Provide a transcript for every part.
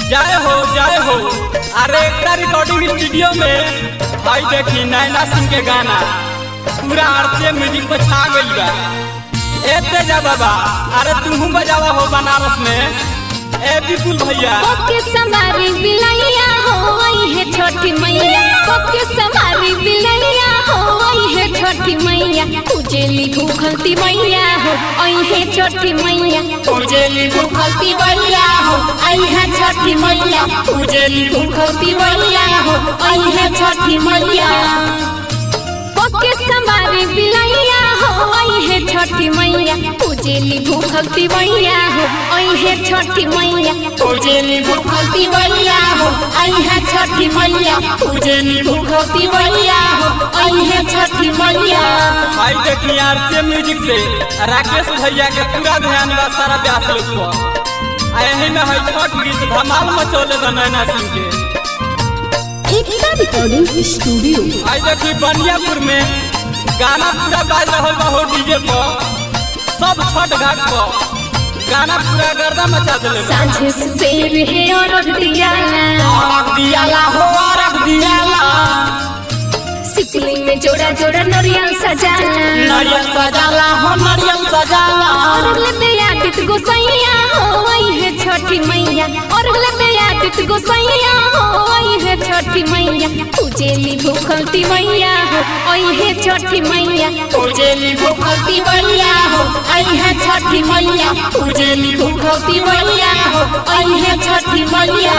जय हो। अरे एक रिकॉर्डिंग स्टूडियो में भाई देखी नैना सिंह के गाना पूरा आरती म्यूजिक पे छा गई बा। ए तेजा बाबा, अरे तुम बजावा हो बनारस में। ए विपुल भैया ओके समारी बिलैया हो आई है छोटी मैया। ओके समारी बिलैया हो आई है छोटी मैया। उजेली भूखलती मैया हो आई है छोटी मैया। उजेली भूखलती मैया हो आई है छोटी मैया। उजेली भूखलती मैया हो आई है छोटी मैया। ओके समारी बिलैया हो आई है छोटी मैया। उजेली भूखलती मैया हो आई है छोटी मैया। उजेली भूखलती मैया हो आई है छोटी मैया। उजेली भूखलती मैया हो आई है छोटी मैया। भाई देखी आरती म्यूजिक से राकेश भैया के पूरा ध्यान बा सारा ब्यास लोग पर। यही में है छठ गीत धमाल मचौले बा नैना सिंह के। एकता रिकॉर्डिंग स्टूडियो आई देखी बनियापुर में गाना पूरा बाज रहा बा हो डीजे पर। सब छठ घाट पर गाना पूरा गर्दा मचा देले। सांझे सुबेर है और रख दियाला हो रख दियाला। सिपली में जोड़ा जोड़ा नरियल सजाला। नरियल सजाला हो नरियल सजाला। और ले आदित गोसैया हो आई है छोटी मैया। और ले आदित गोसैया हो आई है छोटी मैया। उजेली भूखलती मैया हो आई है छोटी मैया। उजेली भूखलती मैया हो आई है छोटी मैया। उजेली भूखलती मैया हो आई है छोटी मैया।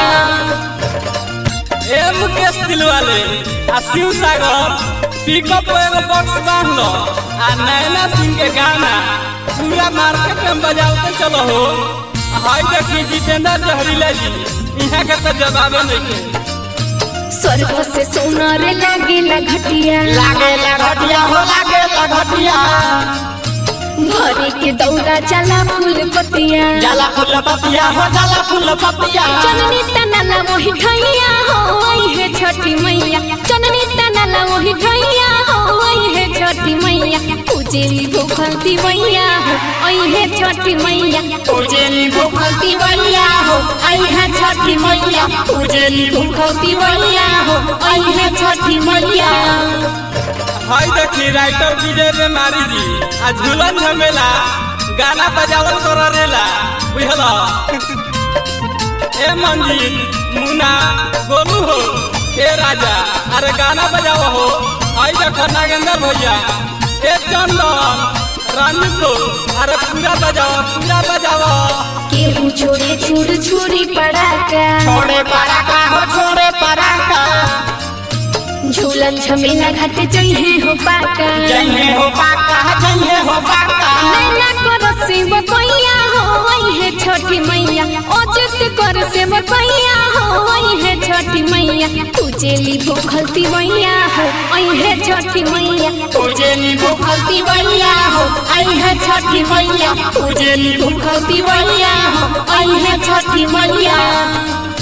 ए मुकेश दिलवाले आ शिव सागर पिकअप एगो बॉक्स बांध लो आ नैना सिंह के गाना पूरा मार्केट में बजाते चलो हो। हाय देखी जितेंद्र जहरीला जी यहाँ के तो जवाबे नहीं के। स्वर्ग से सोनार लागेला घटिया। लागेला घटिया हो लागेला घटिया। भरे के दौरा जाला फूल पतिया। जाला फूल पतिया हो जाला फूल पतिया। चननी तनाला वही ढैया हो आई है छोटी मैया। चननी तनाला वही ढैया हो आई है छोटी मैया। उजेली भूखलती मैया हो आई है छोटी मैया। उजेली भूखलती मैया हो आई है छोटी मैया। उजेली भूखलती मैया हो आई है छोटी मैया। हाय देखी राइटर विजय रे मारी जी आ झूलन झमेला गाना बजावल करेला बुझला। ए मंजीत मुन्ना गोलू हो ए राजा अरे गाना बजाओ हो। आई देखो नागेंद्र भैया ए चंदन रानी को अरे पूरा बजाओ। केहू छोड़े छुड़ छुरी पड़ाका। छोड़े पराका हो छोड़े पराका। झूलन झमेला घाट जइहे हो पाका। जइहे हो पाका जइहे हो पाका। नैना कर से बकैया हो आई है छोटी मैया। अजित कर से बकैया हो आई है छोटी मैया। उजेली भूखलती मैया हो आई है छोटी मैया। उजेली भूखलती मैया हो आई है छोटी मैया। उजेली भूखलती मैया हो आई है छोटी मैया।